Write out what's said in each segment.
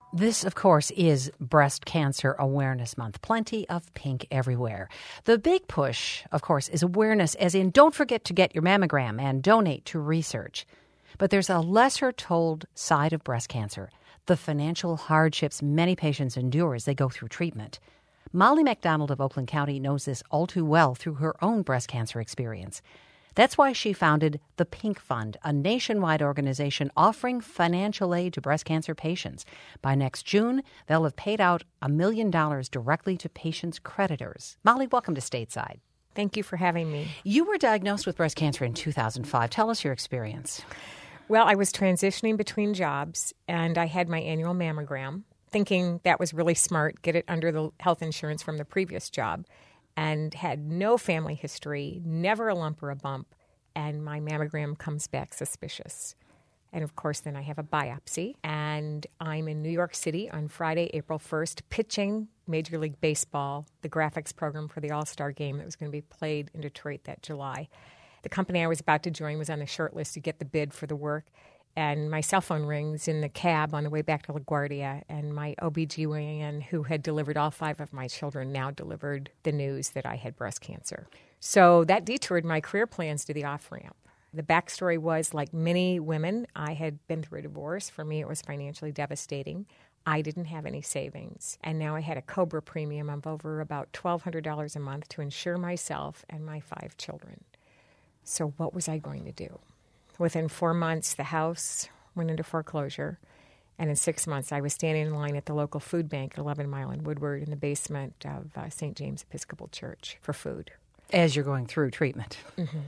This, of course, is Breast Cancer Awareness Month. Plenty of pink everywhere. The big push, of course, is awareness, as in don't forget to get your mammogram and donate to research. But there's a lesser-told side of breast cancer, the financial hardships many patients endure as they go through treatment. Molly McDonald of Oakland County knows this all too well through her own breast cancer experience. That's why she founded the Pink Fund, a nationwide organization offering financial aid to breast cancer patients. By next June, they'll have paid out $1 million directly to patients' creditors. Molly, welcome to Stateside. Thank you for having me. You were diagnosed with breast cancer in 2005. Tell us your experience. Well, I was transitioning between jobs, and I had my annual mammogram, thinking that was really smart, get it under the health insurance from the previous job, and had no family history, never a lump or a bump, and my mammogram comes back suspicious. And, of course, then I have a biopsy, and I'm in New York City on Friday, April 1st, pitching Major League Baseball, the graphics program for the All-Star game that was going to be played in Detroit that July. The company I was about to join was on the short list to get the bid for the work, and my cell phone rings in the cab on the way back to LaGuardia, and my OBGYN, who had delivered all 5 of my children, now delivered the news that I had breast cancer. So that detoured my career plans to the off-ramp. The backstory was, like many women, I had been through a divorce. For me, it was financially devastating. I didn't have any savings, and now I had a COBRA premium of over about $1,200 a month to insure myself and my 5 children. So what was I going to do? Within 4 months, the house went into foreclosure, and in 6 months, I was standing in line at the local food bank at 11 Mile and Woodward in the basement of St. James Episcopal Church for food. As you're going through treatment. Mm-hmm.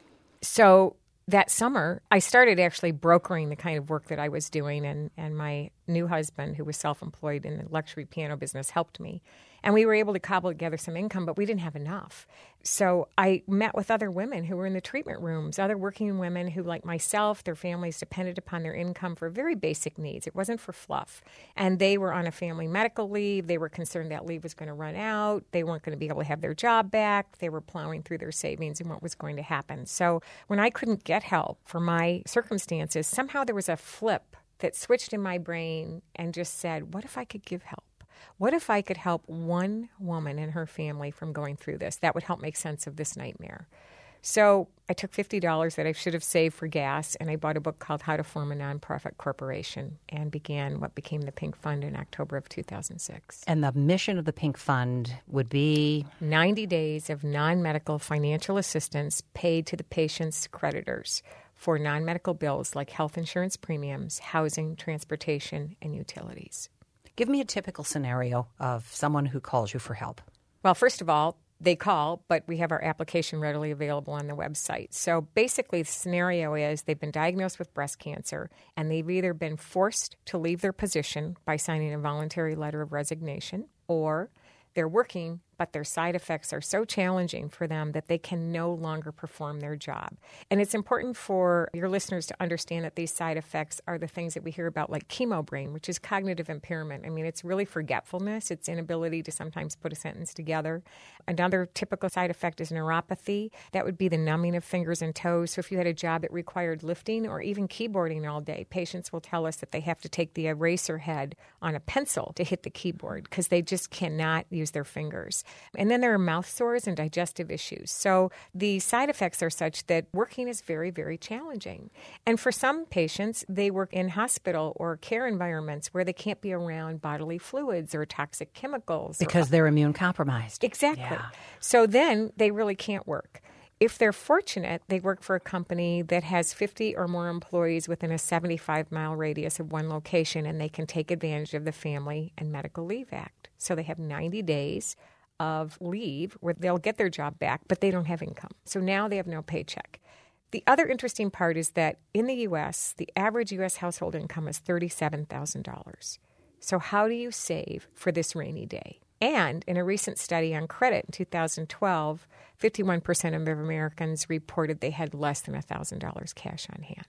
So that summer, I started actually brokering the kind of work that I was doing, and my new husband, who was self-employed in the luxury piano business, helped me. And we were able to cobble together some income, but we didn't have enough. So I met with other women who were in the treatment rooms, other working women who, like myself, their families depended upon their income for very basic needs. It wasn't for fluff. And they were on a family medical leave. They were concerned that leave was going to run out. They weren't going to be able to have their job back. They were plowing through their savings and what was going to happen. So when I couldn't get help for my circumstances, somehow there was a flip that switched in my brain and just said, what if I could give help? What if I could help one woman and her family from going through this? That would help make sense of this nightmare. So I took $50 that I should have saved for gas, and I bought a book called How to Form a Nonprofit Corporation and began what became the Pink Fund in October of 2006. And the mission of the Pink Fund would be? 90 days of non-medical financial assistance paid to the patient's creditors for non-medical bills like health insurance premiums, housing, transportation, and utilities. Give me a typical scenario of someone who calls you for help. Well, first of all, they call, but we have our application readily available on the website. So basically, the scenario is they've been diagnosed with breast cancer, and they've either been forced to leave their position by signing a voluntary letter of resignation, or they're working, but their side effects are so challenging for them that they can no longer perform their job. And it's important for your listeners to understand that these side effects are the things that we hear about, like chemo brain, which is cognitive impairment. I mean, it's really forgetfulness. It's inability to sometimes put a sentence together. Another typical side effect is neuropathy. That would be the numbing of fingers and toes. So if you had a job that required lifting or even keyboarding all day, patients will tell us that they have to take the eraser head on a pencil to hit the keyboard because they just cannot use their fingers. And then there are mouth sores and digestive issues. So the side effects are such that working is very, very challenging. And for some patients, they work in hospital or care environments where they can't be around bodily fluids or toxic chemicals. Because they're immune compromised. Exactly. Yeah. So then they really can't work. If they're fortunate, they work for a company that has 50 or more employees within a 75-mile radius of one location, and they can take advantage of the Family and Medical Leave Act. So they have 90 days of leave where they'll get their job back, but they don't have income. So now they have no paycheck. The other interesting part is that in the U.S., the average U.S. household income is $37,000. So how do you save for this rainy day? And in a recent study on credit in 2012, 51% of Americans reported they had less than $1,000 cash on hand.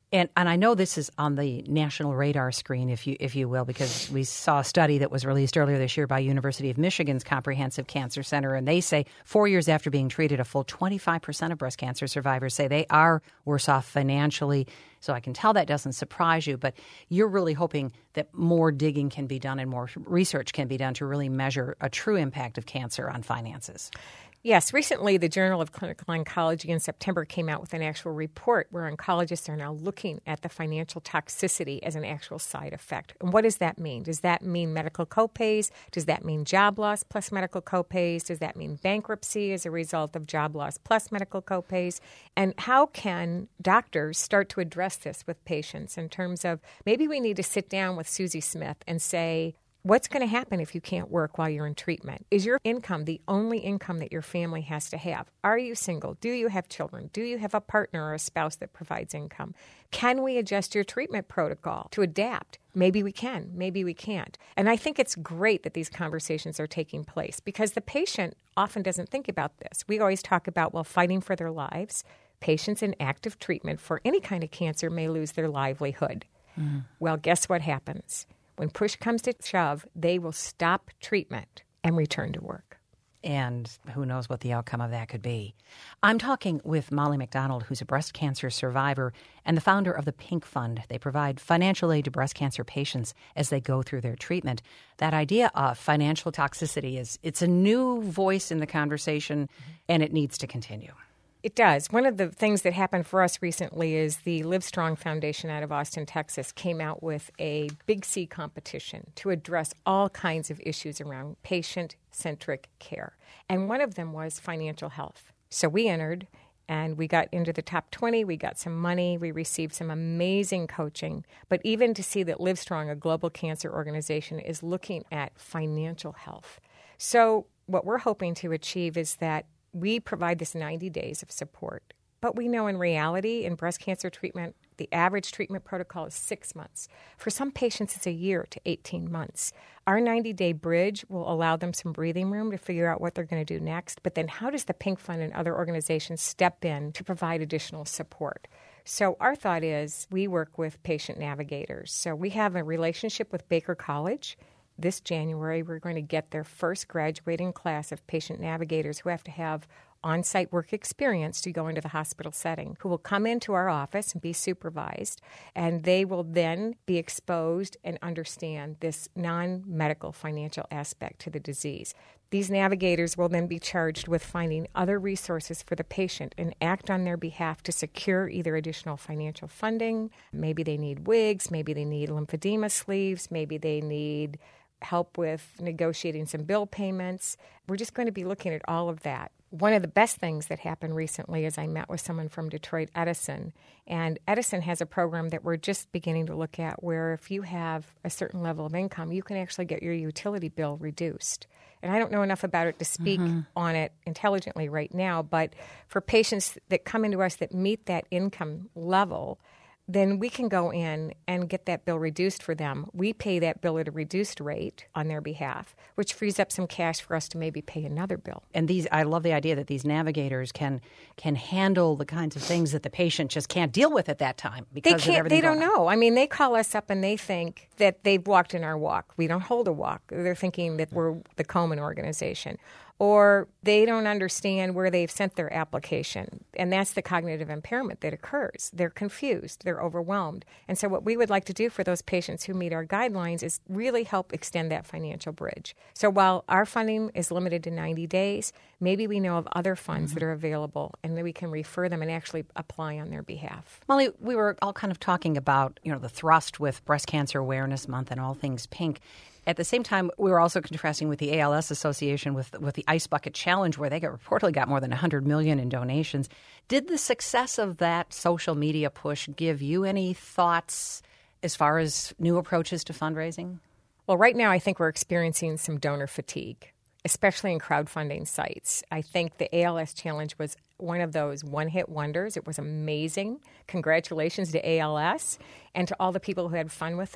And I know this is on the national radar screen, if you will, because we saw a study that was released earlier this year by University of Michigan's Comprehensive Cancer Center, and they say 4 years after being treated, a full 25% of breast cancer survivors say they are worse off financially. So I can tell that doesn't surprise you, but you're really hoping that more digging can be done and more research can be done to really measure a true impact of cancer on finances. Yes, recently the Journal of Clinical Oncology in September came out with an actual report where oncologists are now looking at the financial toxicity as an actual side effect. And what does that mean? Does that mean medical copays? Does that mean job loss plus medical copays? Does that mean bankruptcy as a result of job loss plus medical copays? And how can doctors start to address this with patients in terms of maybe we need to sit down with Susie Smith and say, what's going to happen if you can't work while you're in treatment? Is your income the only income that your family has to have? Are you single? Do you have children? Do you have a partner or a spouse that provides income? Can we adjust your treatment protocol to adapt? Maybe we can, maybe we can't. And I think it's great that these conversations are taking place because the patient often doesn't think about this. We always talk about, fighting for their lives. Patients in active treatment for any kind of cancer may lose their livelihood. Well, guess what happens? When push comes to shove, they will stop treatment and return to work. And who knows what the outcome of that could be. I'm talking with Molly McDonald, who's a breast cancer survivor and the founder of the Pink Fund. They provide financial aid to breast cancer patients as they go through their treatment. That idea of financial toxicity it's a new voice in the conversation, and it needs to continue. It does. One of the things that happened for us recently is the Livestrong Foundation out of Austin, Texas, came out with a Big C competition to address all kinds of issues around patient-centric care. And one of them was financial health. So we entered, and we got into the top 20. We got some money. We received some amazing coaching. But even to see that Livestrong, a global cancer organization, is looking at financial health. So what we're hoping to achieve is that we provide this 90 days of support. But we know in reality, in breast cancer treatment, the average treatment protocol is 6 months. For some patients, it's a year to 18 months. Our 90-day bridge will allow them some breathing room to figure out what they're going to do next. But then how does the Pink Fund and other organizations step in to provide additional support? So our thought is we work with patient navigators. So we have a relationship with Baker College. This January, we're going to get their first graduating class of patient navigators who have to have on-site work experience to go into the hospital setting, who will come into our office and be supervised, and they will then be exposed and understand this non-medical financial aspect to the disease. These navigators will then be charged with finding other resources for the patient and act on their behalf to secure either additional financial funding. Maybe they need wigs, maybe they need lymphedema sleeves, maybe they need help with negotiating some bill payments. We're just going to be looking at all of that. One of the best things that happened recently is I met with someone from Detroit Edison, and Edison has a program that we're just beginning to look at where if you have a certain level of income, you can actually get your utility bill reduced. And I don't know enough about it to speak on it intelligently right now, but for patients that come into us that meet that income level, then we can go in and get that bill reduced for them. We pay that bill at a reduced rate on their behalf, which frees up some cash for us to maybe pay another bill. And I love the idea that these navigators can handle the kinds of things that the patient just can't deal with at that time because of everything. They don't know. I mean, they call us up and they think that they've walked in our walk. We don't hold a walk. They're thinking that we're the Komen organization. Or they don't understand where they've sent their application. And that's the cognitive impairment that occurs. They're confused. They're overwhelmed. And so what we would like to do for those patients who meet our guidelines is really help extend that financial bridge. So while our funding is limited to 90 days, maybe we know of other funds that are available and then we can refer them and actually apply on their behalf. Molly, we were all kind of talking about, the thrust with Breast Cancer Awareness Month and all things pink. At the same time, we were also contrasting with the ALS Association with the Ice Bucket Challenge, where they reportedly got more than $100 million in donations. Did the success of that social media push give you any thoughts as far as new approaches to fundraising? Well, right now I think we're experiencing some donor fatigue, especially in crowdfunding sites. I think the ALS Challenge was one of those one-hit wonders. It was amazing. Congratulations to ALS and to all the people who had fun with it.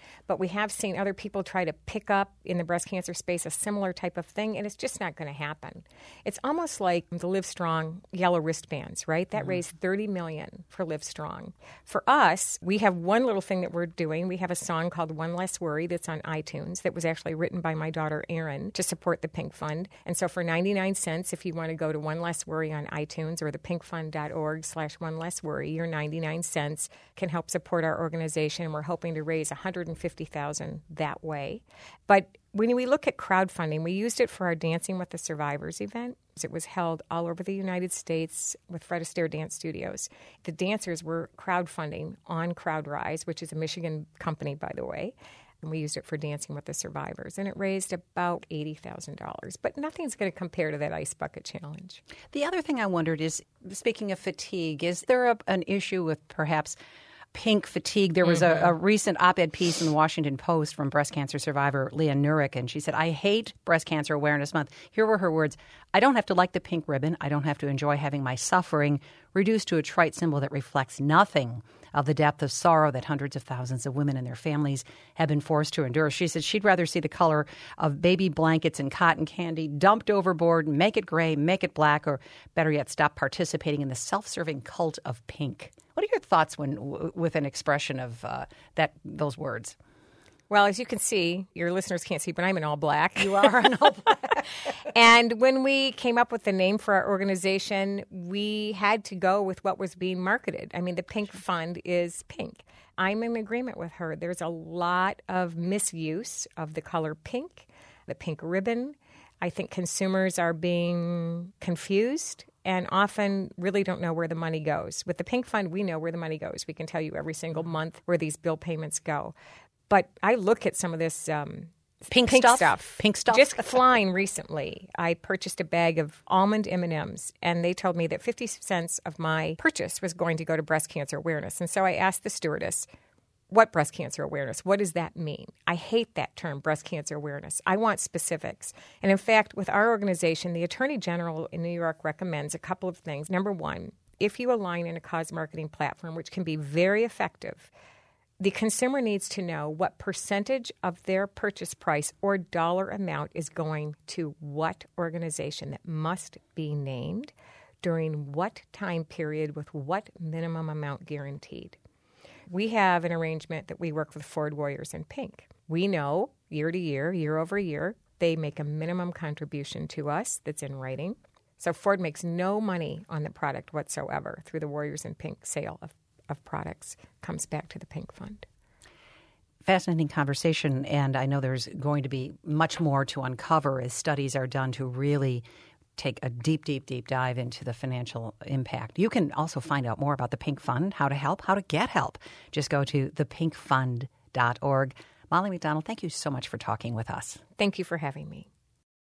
but we have seen other people try to pick up in the breast cancer space a similar type of thing, and it's just not going to happen. It's almost like the Livestrong yellow wristbands, right? That raised $30 million for Livestrong. For us, we have one little thing that we're doing. We have a song called One Less Worry that's on iTunes that was actually written by my daughter Erin to support the Pink Fund. And so for 99 cents, if you want to go to One Less Worry on iTunes or thepinkfund.org/onelessworry, your 99 cents can help support our organization. We're hoping to raise $150,000 that way. But when we look at crowdfunding, we used it for our Dancing with the Survivors event. It was held all over the United States with Fred Astaire Dance Studios. The dancers were crowdfunding on CrowdRise, which is a Michigan company, by the way. And we used it for Dancing with the Survivors. And it raised about $80,000. But nothing's going to compare to that Ice Bucket Challenge. The other thing I wondered is, speaking of fatigue, is there an issue with perhaps pink fatigue? There was a recent op-ed piece in the Washington Post from breast cancer survivor Leah Nurick, and she said, I hate Breast Cancer Awareness Month. Here were her words: I don't have to like the pink ribbon. I don't have to enjoy having my suffering reduced to a trite symbol that reflects nothing of the depth of sorrow that hundreds of thousands of women and their families have been forced to endure. She said she'd rather see the color of baby blankets and cotton candy dumped overboard, make it gray, make it black, or better yet, stop participating in the self-serving cult of pink. What are your thoughts with an expression of those words? Well, as you can see, your listeners can't see, but I'm in all black. You are in all black. And when we came up with the name for our organization, we had to go with what was being marketed. I mean, the Pink Fund is pink. I'm in agreement with her. There's a lot of misuse of the color pink, the pink ribbon. I think consumers are being confused and often really don't know where the money goes. With the Pink Fund, we know where the money goes. We can tell you every single month where these bill payments go. But I look at some of this pink stuff. Just flying recently, I purchased a bag of almond M&Ms, and they told me that 50 cents of my purchase was going to go to breast cancer awareness. And so I asked the stewardess, what breast cancer awareness? What does that mean? I hate that term, breast cancer awareness. I want specifics. And in fact, with our organization, the Attorney General in New York recommends a couple of things. Number one, if you align in a cause marketing platform, which can be very effective, the consumer needs to know what percentage of their purchase price or dollar amount is going to what organization that must be named during what time period with what minimum amount guaranteed. We have an arrangement that we work with Ford Warriors in Pink. We know year to year, year over year, they make a minimum contribution to us that's in writing. So Ford makes no money on the product whatsoever through the Warriors in Pink sale of products, comes back to the Pink Fund. Fascinating conversation, and I know there's going to be much more to uncover as studies are done to really take a deep, deep, deep dive into the financial impact. You can also find out more about the Pink Fund, how to help, how to get help. Just go to thepinkfund.org. Molly McDonald, thank you so much for talking with us. Thank you for having me.